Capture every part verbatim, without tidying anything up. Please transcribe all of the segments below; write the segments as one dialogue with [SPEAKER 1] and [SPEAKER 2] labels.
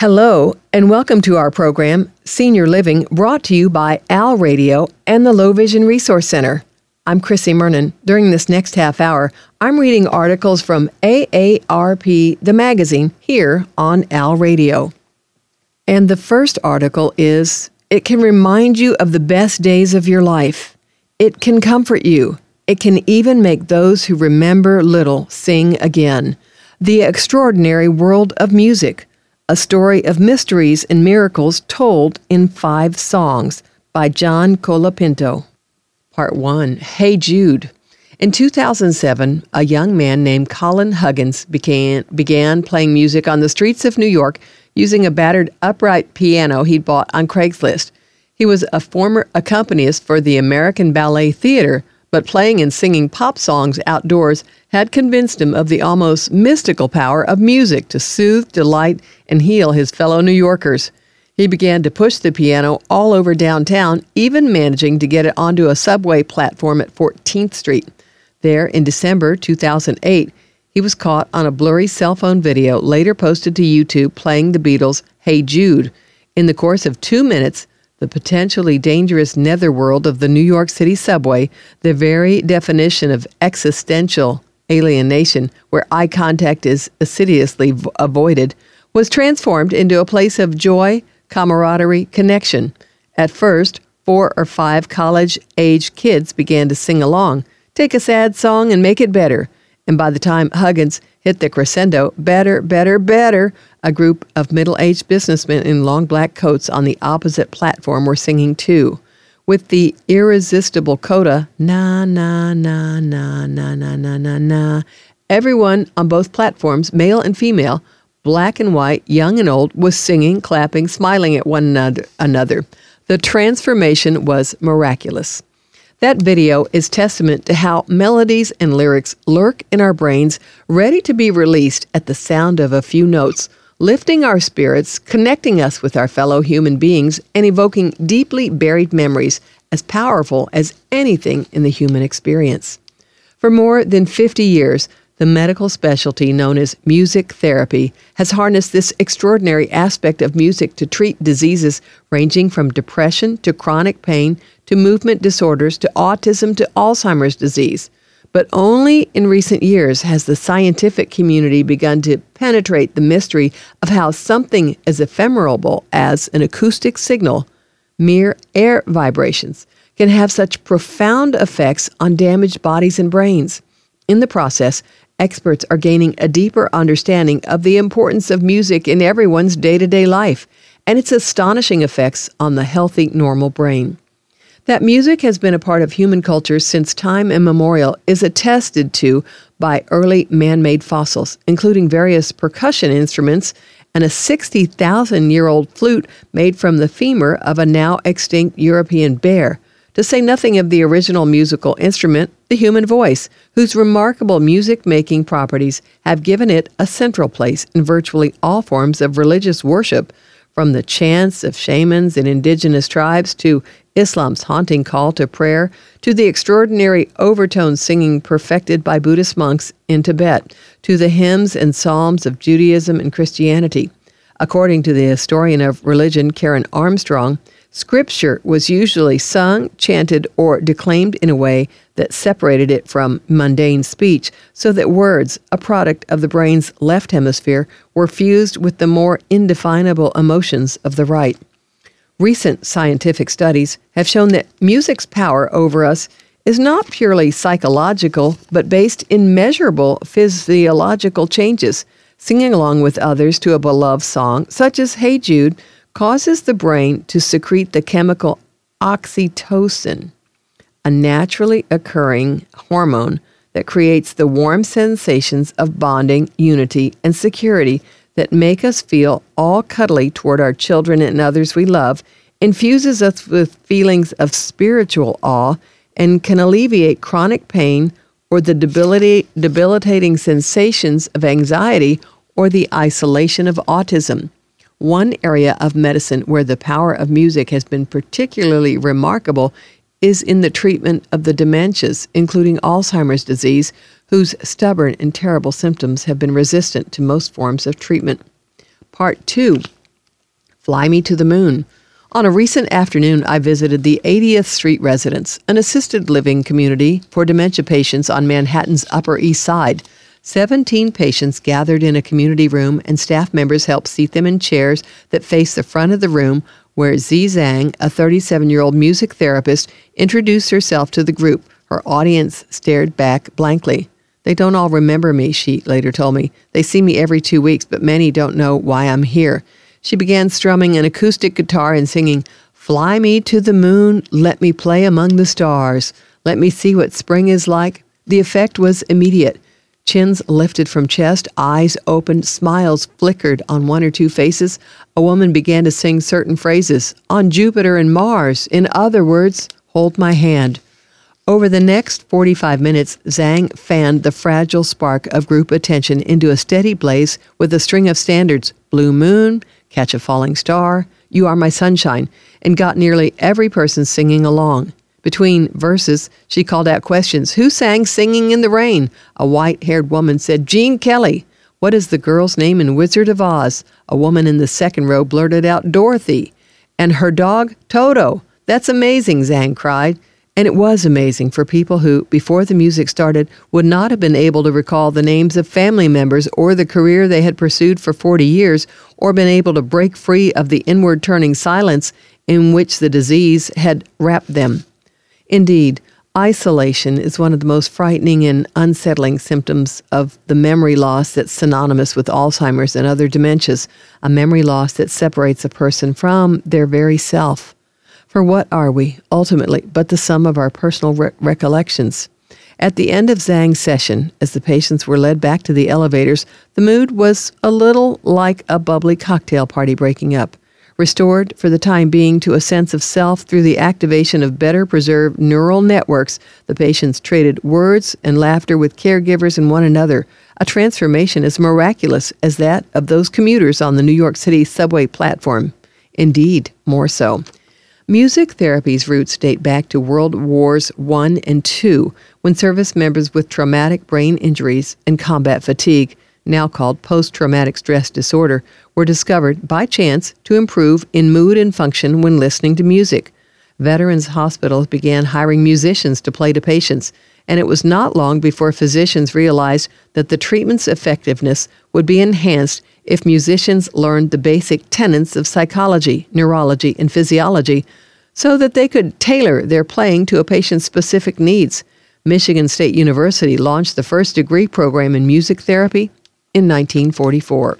[SPEAKER 1] Hello, and welcome to our program, Senior Living, brought to you by Al Radio and the Low Vision Resource Center. I'm Chrissy Mernon. During this next half hour, I'm reading articles from A A R P, the magazine, here on Al Radio. And the first article is, It can remind you of the best days of your life. It can comfort you. It can even make those who remember little sing again. The Extraordinary World of Music. A story of mysteries and miracles told in five songs by John Colapinto. Part one, Hey Jude. In two thousand seven, a young man named Colin Huggins began, began playing music on the streets of New York using a battered upright piano he'd bought on Craigslist. He was a former accompanist for the American Ballet Theater, but playing and singing pop songs outdoors had convinced him of the almost mystical power of music to soothe, delight, and heal his fellow New Yorkers. He began to push the piano all over downtown, even managing to get it onto a subway platform at fourteenth Street. There, in December two thousand eight, he was caught on a blurry cell phone video later posted to YouTube playing the Beatles' Hey Jude. In the course of two minutes, the potentially dangerous netherworld of the New York City subway, the very definition of existential alienation, where eye contact is assiduously v- avoided, was transformed into a place of joy, camaraderie, connection. At first, four or five college-age kids began to sing along, take a sad song and make it better. And by the time Huggins hit the crescendo, better, better, better, a group of middle-aged businessmen in long black coats on the opposite platform were singing too. With the irresistible coda, na, na, na, na, na, na, na, na, na, everyone on both platforms, male and female, black and white, young and old, was singing, clapping, smiling at one another. The transformation was miraculous. That video is testament to how melodies and lyrics lurk in our brains, ready to be released at the sound of a few notes, lifting our spirits, connecting us with our fellow human beings, and evoking deeply buried memories as powerful as anything in the human experience. For more than fifty years, the medical specialty known as music therapy has harnessed this extraordinary aspect of music to treat diseases ranging from depression to chronic pain to movement disorders to autism to Alzheimer's disease. But only in recent years has the scientific community begun to penetrate the mystery of how something as ephemeral as an acoustic signal, mere air vibrations, can have such profound effects on damaged bodies and brains. In the process, experts are gaining a deeper understanding of the importance of music in everyone's day-to-day life and its astonishing effects on the healthy, normal brain. That music has been a part of human culture since time immemorial is attested to by early man-made fossils, including various percussion instruments and a sixty thousand year old flute made from the femur of a now extinct European bear, to say nothing of the original musical instrument, the human voice, whose remarkable music-making properties have given it a central place in virtually all forms of religious worship, from the chants of shamans in indigenous tribes to Islam's haunting call to prayer, to the extraordinary overtone singing perfected by Buddhist monks in Tibet, to the hymns and psalms of Judaism and Christianity. According to the historian of religion, Karen Armstrong, Scripture was usually sung, chanted, or declaimed in a way that separated it from mundane speech, so that words, a product of the brain's left hemisphere, were fused with the more indefinable emotions of the right. Recent scientific studies have shown that music's power over us is not purely psychological, but based in measurable physiological changes. Singing along with others to a beloved song, such as Hey Jude, causes the brain to secrete the chemical oxytocin, a naturally occurring hormone that creates the warm sensations of bonding, unity, and security that make us feel all cuddly toward our children and others we love, infuses us with feelings of spiritual awe, and can alleviate chronic pain or the debility, debilitating sensations of anxiety or the isolation of autism. One area of medicine where the power of music has been particularly remarkable is in the treatment of the dementias, including Alzheimer's disease, whose stubborn and terrible symptoms have been resistant to most forms of treatment. Part two, Fly Me to the Moon. On a recent afternoon, I visited the eightieth Street Residence, an assisted living community for dementia patients on Manhattan's Upper East Side. Seventeen patients gathered in a community room, and staff members helped seat them in chairs that face the front of the room, where Zi Zhang, a thirty-seven-year-old music therapist, introduced herself to the group. Her audience stared back blankly. They don't all remember me, she later told me. They see me every two weeks, but many don't know why I'm here. She began strumming an acoustic guitar and singing, "Fly me to the moon, let me play among the stars. Let me see what spring is like." The effect was immediate. Chins lifted from chest, eyes opened, smiles flickered on one or two faces. A woman began to sing certain phrases, "On Jupiter and Mars," in other words, "Hold my hand." Over the next forty-five minutes, Zhang fanned the fragile spark of group attention into a steady blaze with a string of standards, "Blue Moon," "Catch a Falling Star," "You Are My Sunshine," and got nearly every person singing along. Between verses, she called out questions. Who sang Singing in the Rain? A white-haired woman said, Gene Kelly. What is the girl's name in Wizard of Oz? A woman in the second row blurted out, Dorothy. And her dog, Toto. That's amazing, Zhang cried. And it was amazing for people who, before the music started, would not have been able to recall the names of family members or the career they had pursued for forty years, or been able to break free of the inward-turning silence in which the disease had wrapped them. Indeed, isolation is one of the most frightening and unsettling symptoms of the memory loss that's synonymous with Alzheimer's and other dementias, a memory loss that separates a person from their very self. For what are we, ultimately, but the sum of our personal re- recollections? At the end of Zhang's session, as the patients were led back to the elevators, the mood was a little like a bubbly cocktail party breaking up. Restored for the time being to a sense of self through the activation of better preserved neural networks, the patients traded words and laughter with caregivers and one another, a transformation as miraculous as that of those commuters on the New York City subway platform. Indeed, more so. Music therapy's roots date back to World Wars One and Two, when service members with traumatic brain injuries and combat fatigue, now called post-traumatic stress disorder, were discovered by chance to improve in mood and function when listening to music. Veterans hospitals began hiring musicians to play to patients, and it was not long before physicians realized that the treatment's effectiveness would be enhanced if musicians learned the basic tenets of psychology, neurology, and physiology so that they could tailor their playing to a patient's specific needs. Michigan State University launched the first degree program in music therapy in nineteen forty-four.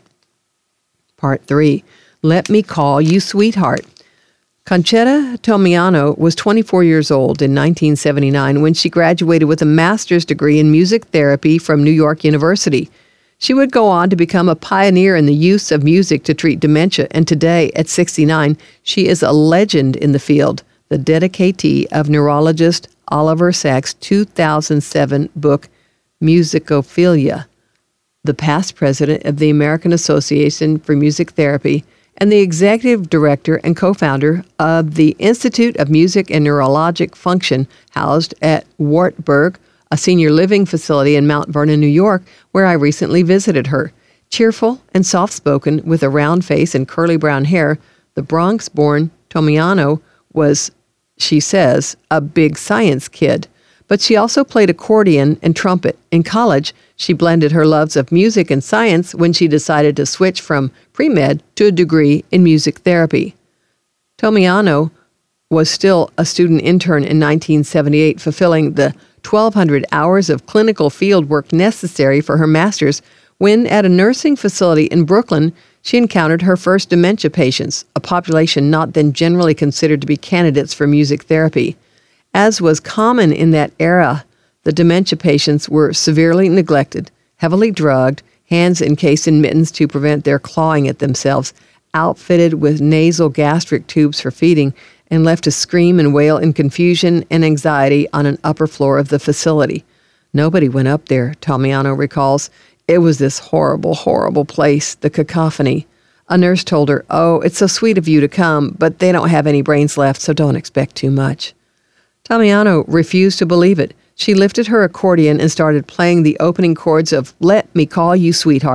[SPEAKER 1] Part three. Let Me Call You Sweetheart. Conchetta Tomiano was twenty-four years old in nineteen seventy-nine when she graduated with a master's degree in music therapy from New York University. She would go on to become a pioneer in the use of music to treat dementia, and today, at sixty-nine, she is a legend in the field, the dedicatee of neurologist Oliver Sacks' two thousand seven book, Musicophilia, the past president of the American Association for Music Therapy, and the executive director and co-founder of the Institute of Music and Neurologic Function, housed at Wartburg, a senior living facility in Mount Vernon, New York, where I recently visited her. Cheerful and soft-spoken, with a round face and curly brown hair, the Bronx-born Tomiano was, she says, a big science kid. But she also played accordion and trumpet. In college, she blended her loves of music and science when she decided to switch from pre-med to a degree in music therapy. Tomiano was still a student intern in nineteen seventy-eight, fulfilling the twelve hundred hours of clinical field work necessary for her master's, when at a nursing facility in Brooklyn, she encountered her first dementia patients, a population not then generally considered to be candidates for music therapy. As was common in that era, the dementia patients were severely neglected, heavily drugged, hands encased in mittens to prevent their clawing at themselves, outfitted with nasal gastric tubes for feeding, and left to scream and wail in confusion and anxiety on an upper floor of the facility. Nobody went up there, Tomiano recalls. It was this horrible, horrible place, the cacophony. A nurse told her, "Oh, it's so sweet of you to come, but they don't have any brains left, so don't expect too much." Tomiano refused to believe it. She lifted her accordion and started playing the opening chords of Let Me Call You Sweetheart,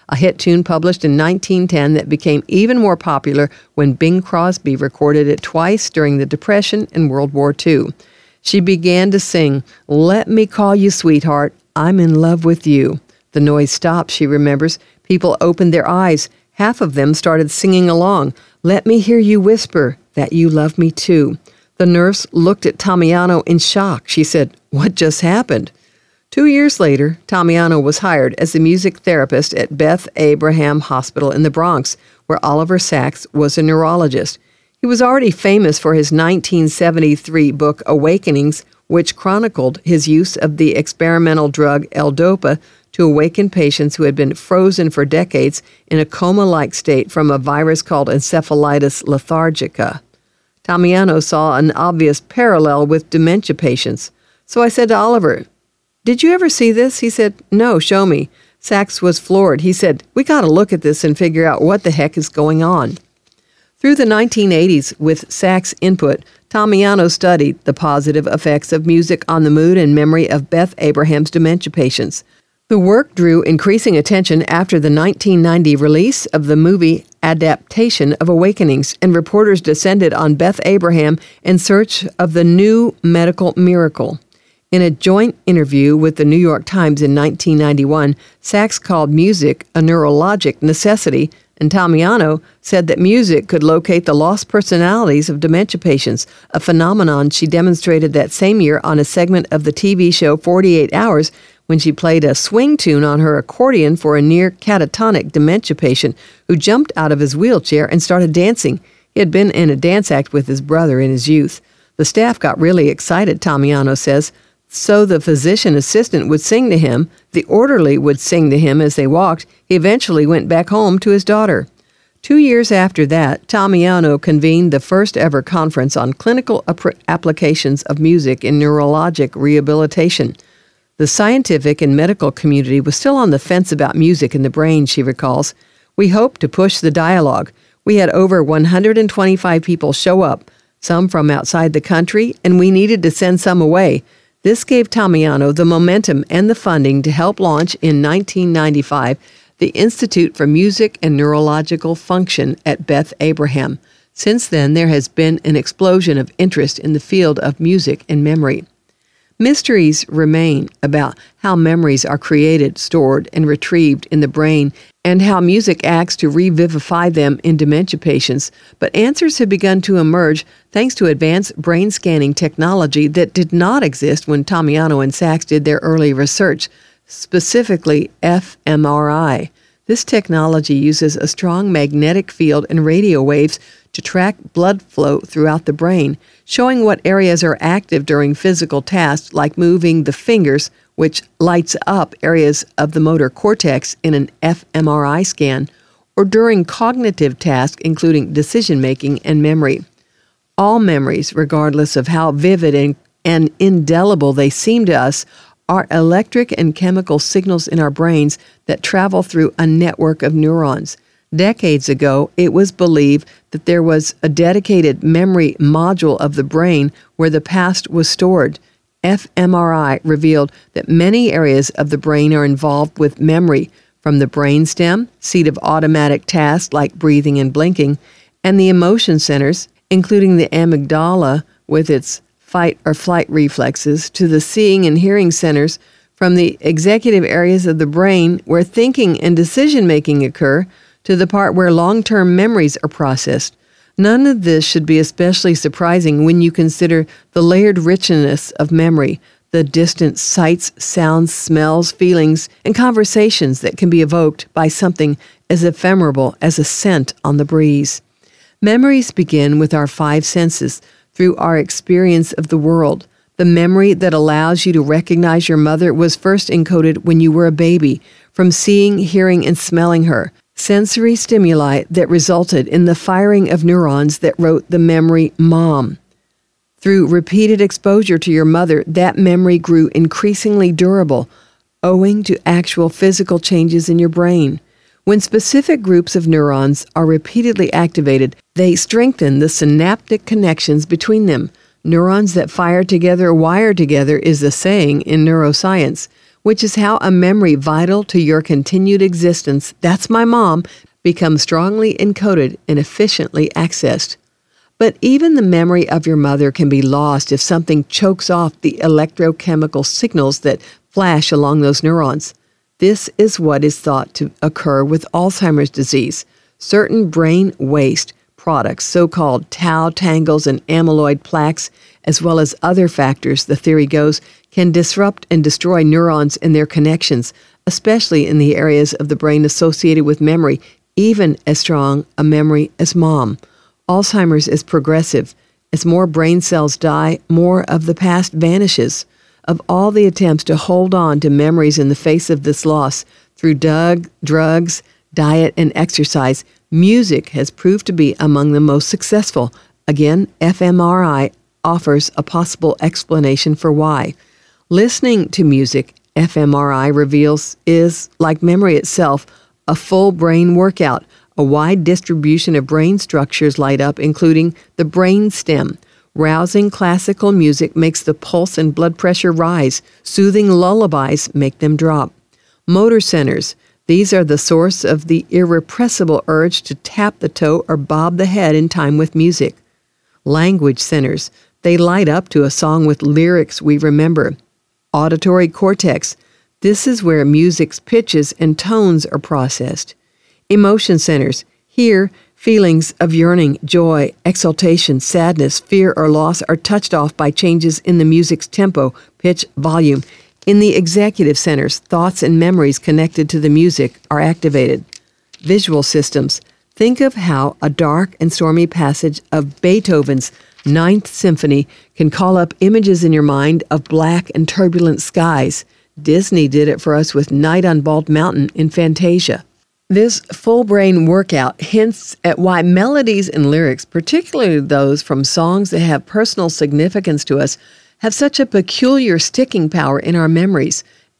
[SPEAKER 1] a hit tune published in nineteen ten that became even more popular when Bing Crosby recorded it twice during the Depression and World War Two. She began to sing, "Let me call you sweetheart, I'm in love with you." The noise stopped, she remembers. People opened their eyes. Half of them started singing along, "Let me hear you whisper that you love me too." The nurse looked at Tamiano in shock. She said, "What just happened?" Two years later, Tamiano was hired as a music therapist at Beth Abraham Hospital in the Bronx, where Oliver Sacks was a neurologist. He was already famous for his nineteen seventy-three book Awakenings, which chronicled his use of the experimental drug L-Dopa to awaken patients who had been frozen for decades in a coma-like state from a virus called encephalitis lethargica. Tamiano saw an obvious parallel with dementia patients. So I said to Oliver, "Did you ever see this?" He said, "No, show me." Sacks was floored. He said, "We got to look at this and figure out what the heck is going on." Through the nineteen eighties, with Sacks' input, Tamiano studied the positive effects of music on the mood and memory of Beth Abraham's dementia patients. The work drew increasing attention after the nineteen ninety release of the movie adaptation of Awakenings, and reporters descended on Beth Abraham in search of the new medical miracle. In a joint interview with the New York Times in nineteen ninety-one, Sacks called music a neurologic necessity, and Tamiano said that music could locate the lost personalities of dementia patients, a phenomenon she demonstrated that same year on a segment of the T V show forty-eight hours when she played a swing tune on her accordion for a near catatonic dementia patient who jumped out of his wheelchair and started dancing. He had been in a dance act with his brother in his youth. The staff got really excited, Tamiano says, so the physician assistant would sing to him, the orderly would sing to him as they walked. He eventually went back home to his daughter. Two years after that, Tamiano convened the first ever conference on clinical ap- applications of music in neurologic rehabilitation. The scientific and medical community was still on the fence about music in the brain, she recalls. We hoped to push the dialogue. We had over one hundred twenty-five people show up, some from outside the country, and we needed to send some away. This gave Tamiano the momentum and the funding to help launch in nineteen ninety-five the Institute for Music and Neurological Function at Beth Abraham. Since then, there has been an explosion of interest in the field of music and memory. Mysteries remain about how memories are created, stored, and retrieved in the brain, and how music acts to revivify them in dementia patients, but answers have begun to emerge thanks to advanced brain scanning technology that did not exist when Tamiano and Sacks did their early research, specifically f M R I. This technology uses a strong magnetic field and radio waves to track blood flow throughout the brain, showing what areas are active during physical tasks like moving the fingers, which lights up areas of the motor cortex in an f M R I scan, or during cognitive tasks including decision-making and memory. All memories, regardless of how vivid and, and indelible they seem to us, are electric and chemical signals in our brains that travel through a network of neurons. Decades ago, it was believed that there was a dedicated memory module of the brain where the past was stored. f M R I revealed that many areas of the brain are involved with memory, from the brainstem, seat of automatic tasks like breathing and blinking, and the emotion centers, including the amygdala with its fight or flight reflexes, to the seeing and hearing centers, from the executive areas of the brain where thinking and decision-making occur, to the part where long-term memories are processed. None of this should be especially surprising when you consider the layered richness of memory, the distant sights, sounds, smells, feelings, and conversations that can be evoked by something as ephemeral as a scent on the breeze. Memories begin with our five senses, through our experience of the world. The memory that allows you to recognize your mother was first encoded when you were a baby, from seeing, hearing, and smelling her. Sensory stimuli that resulted in the firing of neurons that wrote the memory mom. Through repeated exposure to your mother, that memory grew increasingly durable, owing to actual physical changes in your brain. When specific groups of neurons are repeatedly activated, they strengthen the synaptic connections between them. Neurons that fire together wire together is the saying in neuroscience. which is how a memory vital to your continued existence, that's my mom, becomes strongly encoded and efficiently accessed. But even the memory of your mother can be lost if something chokes off the electrochemical signals that flash along those neurons. This is what is thought to occur with Alzheimer's disease. Certain brain waste products, so-called tau tangles and amyloid plaques, as well as other factors, the theory goes, can disrupt and destroy neurons and their connections, especially in the areas of the brain associated with memory, even as strong a memory as mom. Alzheimer's is progressive. As more brain cells die, more of the past vanishes. Of all the attempts to hold on to memories in the face of this loss through drug, drugs, diet, and exercise, music has proved to be among the most successful. Again, fMRI offers a possible explanation for why. Listening to music, fMRI reveals, is, like memory itself, a full brain workout. A wide distribution of brain structures light up, including the brain stem. Rousing classical music makes the pulse and blood pressure rise. Soothing lullabies make them drop. Motor centers. These are the source of the irrepressible urge to tap the toe or bob the head in time with music. Language centers. They light up to a song with lyrics we remember. Auditory cortex. This is where music's pitches and tones are processed. Emotion centers. Here, feelings of yearning, joy, exultation, sadness, fear, or loss are touched off by changes in the music's tempo, pitch, volume. In the executive centers, thoughts and memories connected to the music are activated. Visual systems. Think of how a dark and stormy passage of Beethoven's Ninth Symphony can call up images in your mind of black and turbulent skies. Disney did it for us with Night on Bald Mountain in Fantasia. This full brain workout hints at why melodies and lyrics, particularly those from songs that have personal significance to us, have such a peculiar sticking power in our memories.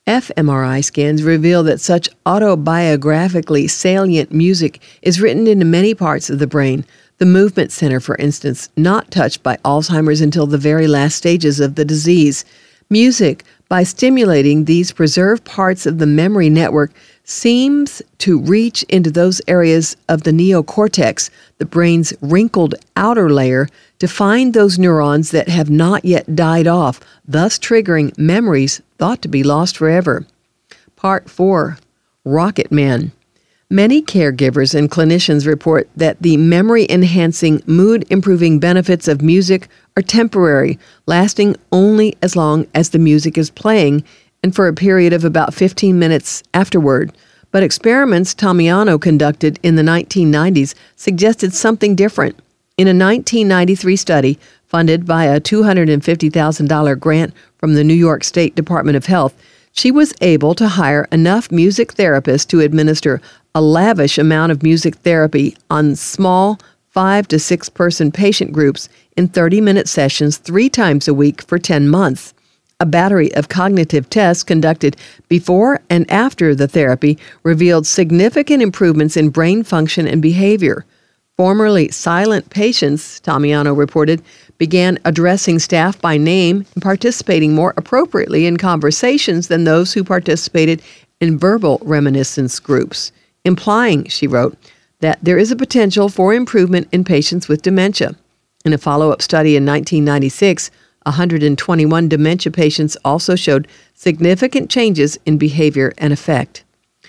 [SPEAKER 1] fMRI scans reveal that such autobiographically salient music is written into many parts of the brain. The movement center, for instance, not touched by Alzheimer's until the very last stages of the disease. Music, by stimulating these preserved parts of the memory network, seems to reach into those areas of the neocortex, the brain's wrinkled outer layer, to find those neurons that have not yet died off, thus triggering memories thought to be lost forever. Part four. Rocket Man. Many caregivers and clinicians report that the memory-enhancing, mood-improving benefits of music are temporary, lasting only as long as the music is playing and for a period of about fifteen minutes afterward. But experiments Tamiano conducted in the nineteen nineties suggested something different. In a nineteen ninety-three study funded by a two hundred fifty thousand dollars grant from the New York State Department of Health, she was able to hire enough music therapists to administer a lavish amount of music therapy on small five to six person patient groups in thirty-minute sessions three times a week for ten months. A battery of cognitive tests conducted before and after the therapy revealed significant improvements in brain function and behavior. Formerly silent patients, Tamiano reported, began addressing staff by name and participating more appropriately in conversations than those who participated in verbal reminiscence groups, implying, she wrote, that there is a potential for improvement in patients with dementia. In a follow-up study in nineteen ninety-six, one hundred twenty-one dementia patients also showed significant changes in behavior and effect.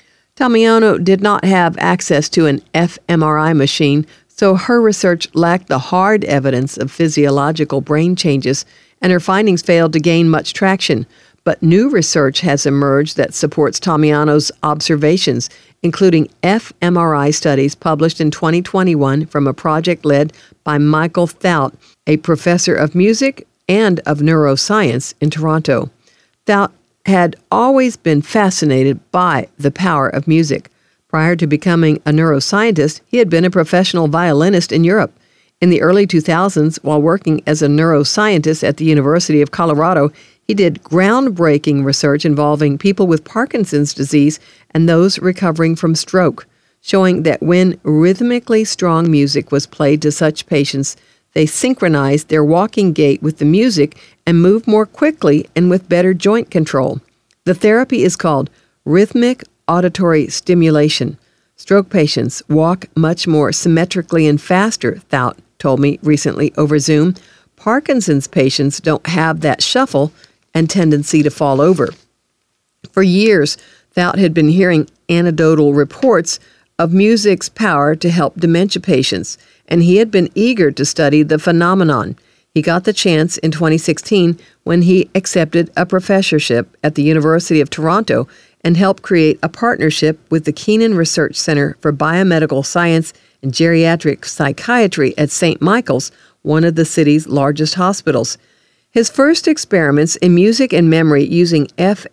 [SPEAKER 1] Tamiano did not have access to an fMRI machine, so her research lacked the hard evidence of physiological brain changes, and her findings failed to gain much traction. But new research has emerged that supports Tamiano's observations, including fMRI studies published in twenty twenty-one from a project led by Michael Thout, a professor of music and of neuroscience in Toronto. Thout had always been fascinated by the power of music. Prior to becoming a neuroscientist, he had been a professional violinist in Europe. In the early two thousands, while working as a neuroscientist at the University of Colorado, he did groundbreaking research involving people with Parkinson's disease and those recovering from stroke, showing that when rhythmically strong music was played to such patients, they synchronized their walking gait with the music and moved more quickly and with better joint control. The therapy is called rhythmic auditory stimulation. Stroke patients walk much more symmetrically and faster, Thout told me recently over Zoom. Parkinson's patients don't have that shuffle and tendency to fall over. For years, Thout had been hearing anecdotal reports of music's power to help dementia patients, and he had been eager to study the phenomenon. He got the chance in twenty sixteen when he accepted a professorship at the University of Toronto and helped create a partnership with the Keenan Research Center for Biomedical Science and Geriatric Psychiatry at Saint Michael's, one of the city's largest hospitals. His first experiments in music and memory using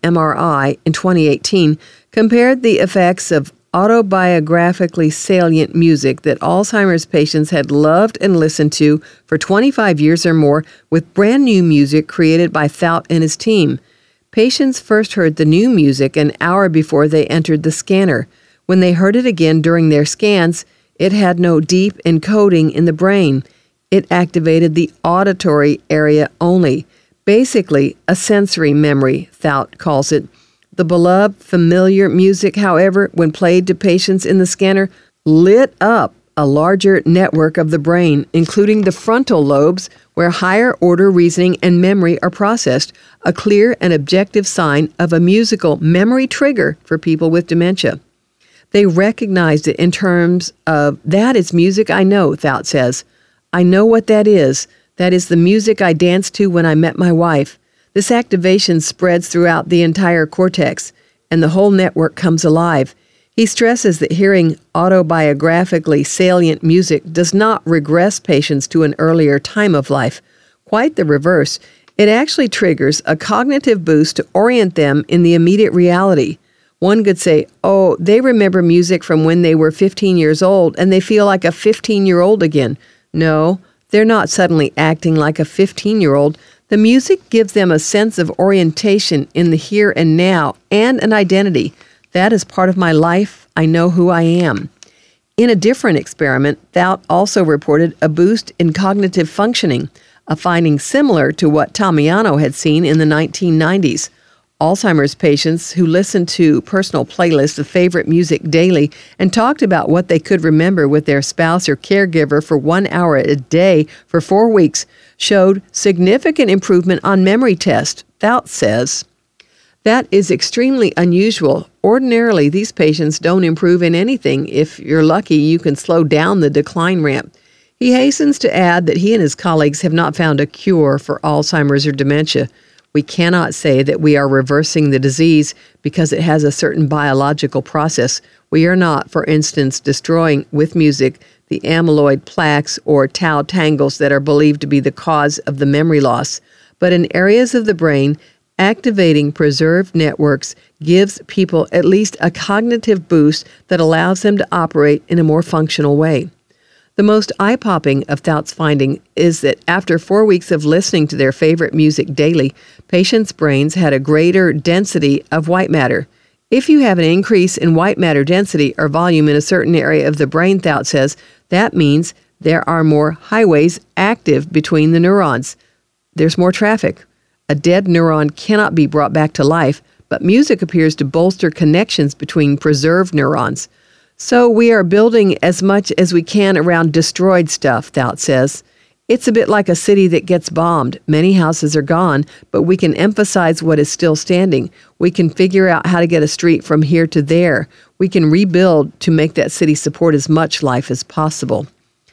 [SPEAKER 1] fMRI in twenty eighteen compared the effects of autobiographically salient music that Alzheimer's patients had loved and listened to for twenty-five years or more with brand new music created by Thout and his team. Patients first heard the new music an hour before they entered the scanner. When they heard it again during their scans, it had no deep encoding in the brain. It activated the auditory area only, basically a sensory memory, Thout calls it. The beloved, familiar music, however, when played to patients in the scanner, lit up a larger network of the brain, including the frontal lobes, where higher-order reasoning and memory are processed, a clear and objective sign of a musical memory trigger for people with dementia. They recognized it in terms of, that is music I know, Thout says. I know what that is. That is the music I danced to when I met my wife. This activation spreads throughout the entire cortex, and the whole network comes alive. He stresses that hearing autobiographically salient music does not regress patients to an earlier time of life. Quite the reverse. It actually triggers a cognitive boost to orient them in the immediate reality. One could say, oh, they remember music from when they were fifteen years old, and they feel like a fifteen-year-old again. No, they're not suddenly acting like a fifteen-year-old. The music gives them a sense of orientation in the here and now and an identity. That is part of my life. I know who I am. In a different experiment, Thout also reported a boost in cognitive functioning, a finding similar to what Tamiano had seen in the nineteen nineties. Alzheimer's patients who listened to personal playlists of favorite music daily and talked about what they could remember with their spouse or caregiver for one hour a day for four weeks showed significant improvement on memory tests, Thout says. That is extremely unusual. Ordinarily, these patients don't improve in anything. If you're lucky, you can slow down the decline ramp. He hastens to add that he and his colleagues have not found a cure for Alzheimer's or dementia. We cannot say that we are reversing the disease because it has a certain biological process. We are not, for instance, destroying with music the amyloid plaques or tau tangles that are believed to be the cause of the memory loss. But in areas of the brain, activating preserved networks gives people at least a cognitive boost that allows them to operate in a more functional way. The most eye-popping of Thout's finding is that after four weeks of listening to their favorite music daily, patients' brains had a greater density of white matter. If you have an increase in white matter density or volume in a certain area of the brain, Thout says, that means there are more highways active between the neurons. There's more traffic. A dead neuron cannot be brought back to life, but music appears to bolster connections between preserved neurons. So we are building as much as we can around destroyed stuff, Thout says. It's a bit like a city that gets bombed. Many houses are gone, but we can emphasize what is still standing. We can figure out how to get a street from here to there. We can rebuild to make that city support as much life as possible.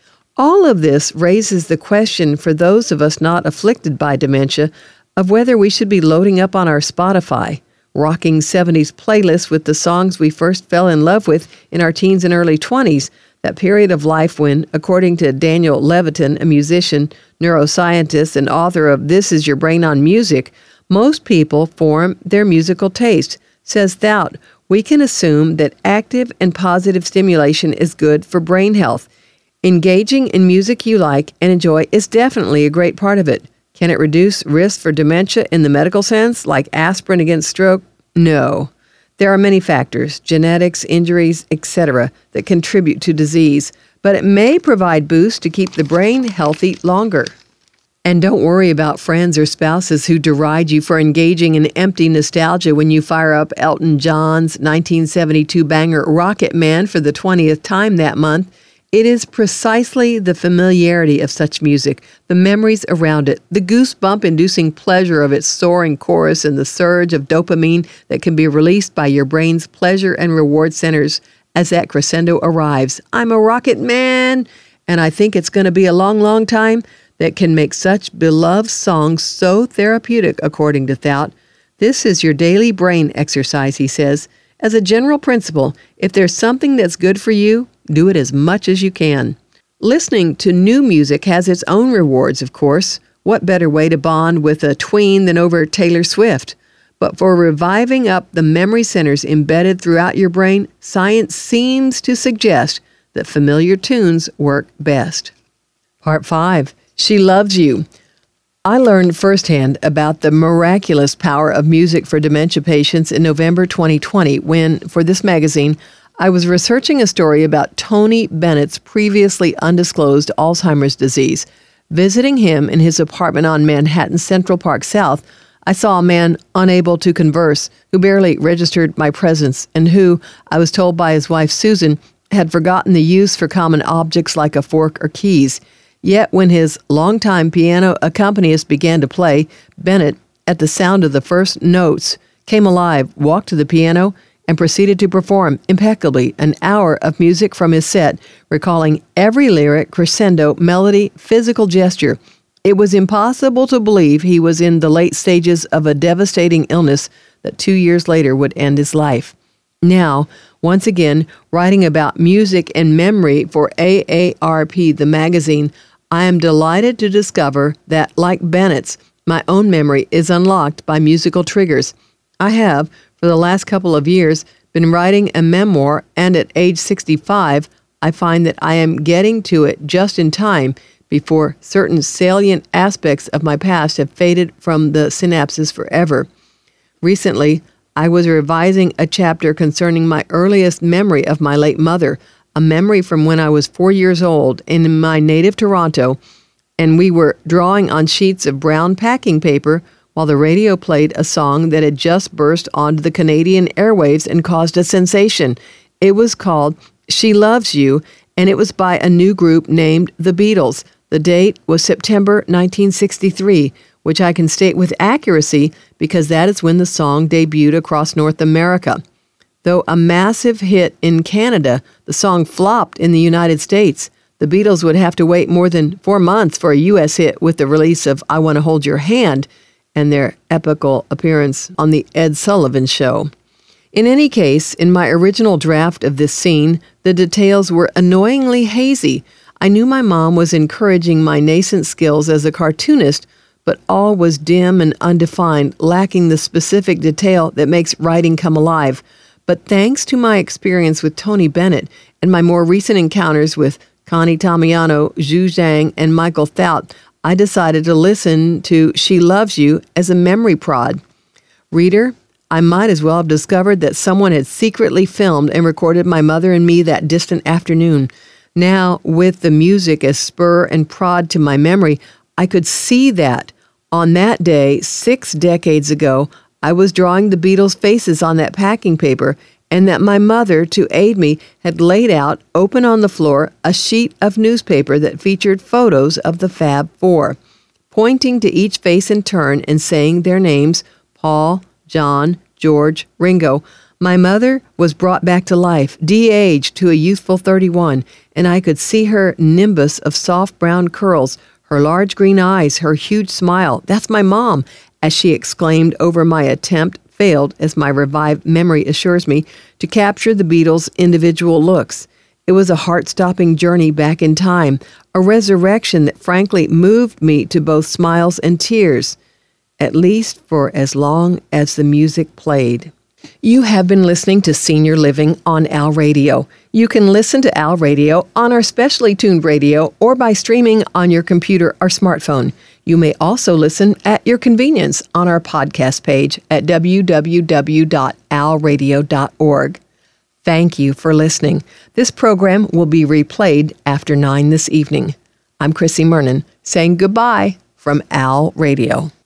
[SPEAKER 1] All of this raises the question for those of us not afflicted by dementia of whether we should be loading up on our Spotify, rocking seventies playlists with the songs we first fell in love with in our teens and early twenties, that period of life when, according to Daniel Levitin, a musician, neuroscientist, and author of This Is Your Brain on Music, most people form their musical taste. Says Thout, we can assume that active and positive stimulation is good for brain health. Engaging in music you like and enjoy is definitely a great part of it. Can it reduce risk for dementia in the medical sense, like aspirin against stroke? No. There are many factors, genetics, injuries, et cetera, that contribute to disease, but it may provide boosts to keep the brain healthy longer. And don't worry about friends or spouses who deride you for engaging in empty nostalgia when you fire up Elton John's nineteen seventy-two banger Rocket Man for the twentieth time that month. It is precisely the familiarity of such music, the memories around it, the goosebump-inducing pleasure of its soaring chorus, and the surge of dopamine that can be released by your brain's pleasure and reward centers as that crescendo arrives. I'm a rocket man, and I think it's going to be a long, long time, that can make such beloved songs so therapeutic, according to Thout. This is your daily brain exercise, he says. As a general principle, if there's something that's good for you, do it as much as you can. Listening to new music has its own rewards, of course. What better way to bond with a tween than over Taylor Swift? But for reviving up the memory centers embedded throughout your brain, science seems to suggest that familiar tunes work best. Part five. She Loves You. I learned firsthand about the miraculous power of music for dementia patients in November twenty twenty when, for this magazine, I was researching a story about Tony Bennett's previously undisclosed Alzheimer's disease. Visiting him in his apartment on Manhattan's Central Park South, I saw a man unable to converse, who barely registered my presence, and who, I was told by his wife Susan, had forgotten the use for common objects like a fork or keys. Yet when his longtime piano accompanist began to play, Bennett, at the sound of the first notes, came alive, walked to the piano, and proceeded to perform impeccably an hour of music from his set, recalling every lyric, crescendo, melody, physical gesture. It was impossible to believe he was in the late stages of a devastating illness that two years later would end his life. Now, once again, writing about music and memory for A A R P, the magazine, I am delighted to discover that, like Bennett's, my own memory is unlocked by musical triggers. I have, for the last couple of years, been writing a memoir, and at age sixty-five, I find that I am getting to it just in time before certain salient aspects of my past have faded from the synapses forever. Recently, I was revising a chapter concerning my earliest memory of my late mother, a memory from when I was four years old in my native Toronto, and we were drawing on sheets of brown packing paper while the radio played a song that had just burst onto the Canadian airwaves and caused a sensation. It was called She Loves You, and it was by a new group named The Beatles. The date was September nineteen sixty-three, which I can state with accuracy because that is when the song debuted across North America. Though a massive hit in Canada, the song flopped in the United States. The Beatles would have to wait more than four months for a U S hit with the release of I Want to Hold Your Hand and their epical appearance on the Ed Sullivan Show. In any case, in my original draft of this scene, the details were annoyingly hazy. I knew my mom was encouraging my nascent skills as a cartoonist, but all was dim and undefined, lacking the specific detail that makes writing come alive. But thanks to my experience with Tony Bennett and my more recent encounters with Connie Tamiano, Zhu Zhang, and Michael Thout, I decided to listen to She Loves You as a memory prod. Reader, I might as well have discovered that someone had secretly filmed and recorded my mother and me that distant afternoon. Now, with the music as spur and prod to my memory, I could see that on that day, six decades ago, I was drawing the Beatles' faces on that packing paper, and that my mother, to aid me, had laid out, open on the floor, a sheet of newspaper that featured photos of the Fab Four, pointing to each face in turn and saying their names, Paul, John, George, Ringo. My mother was brought back to life, de-aged to a youthful thirty-one, and I could see her nimbus of soft brown curls, her large green eyes, her huge smile. That's my mom, as she exclaimed over my attempt, failed, as my revived memory assures me, to capture the Beatles' individual looks. It was a heart-stopping journey back in time, a resurrection that frankly moved me to both smiles and tears, at least for as long as the music played. You have been listening to Senior Living on Al Radio. You can listen to Al Radio on our specially tuned radio or by streaming on your computer or smartphone. You may also listen at your convenience on our podcast page at w w w dot al radio dot org. Thank you for listening. This program will be replayed after nine this evening. I'm Chrissy Murnan saying goodbye from Al Radio.